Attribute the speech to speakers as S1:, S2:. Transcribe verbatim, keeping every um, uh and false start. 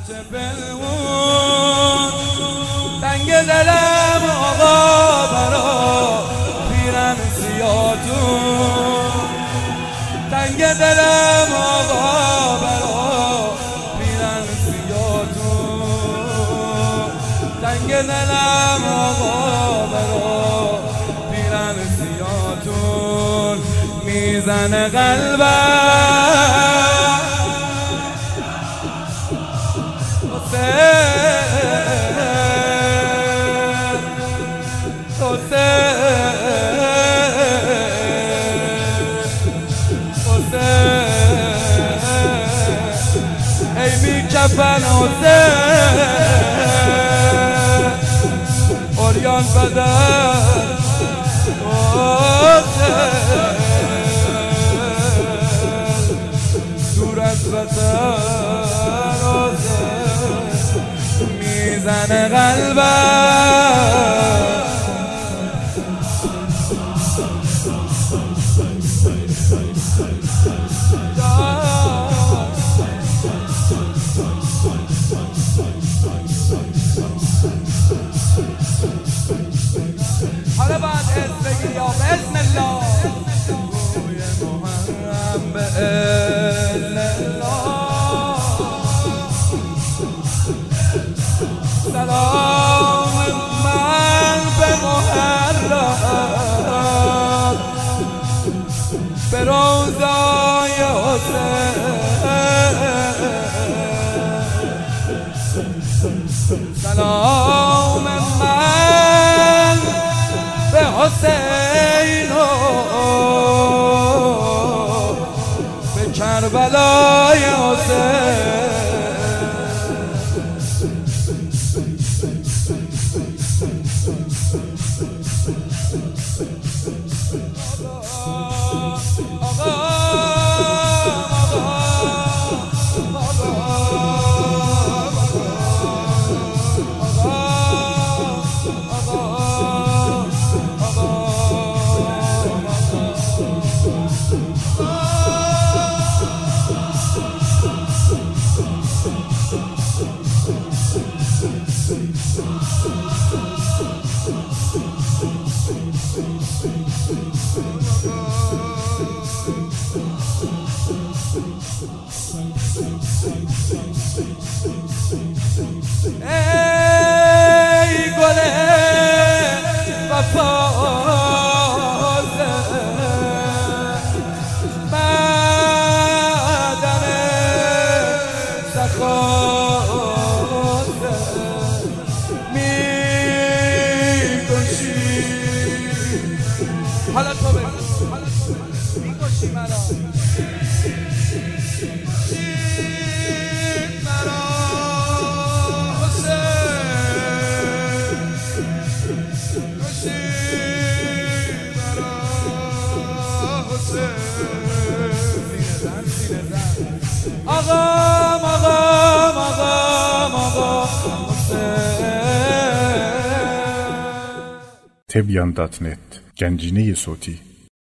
S1: چه بلمون تنگ دلم آقا برا پیرن سیاتون، تنگ دلم آقا برا پیرن سیاتون، تنگ دلم آقا برا پیرن سیاتون. میزنه قلبم ای بی کفن حسین اوریان بدن دور از وطن میزنه قلبم. حالا بعد اسم بگی یا بسم الله روی محرم به اذن الله. سلام من به محرم به روضای حسین، سلام من به حسین و به کربلای حسین. ای گل وفا معدن سخاوت می‌کشی. حالا تو بگو می‌کشی مرا آقام آقام آقام آقام
S2: تبیان دات نت گنجینه صوتی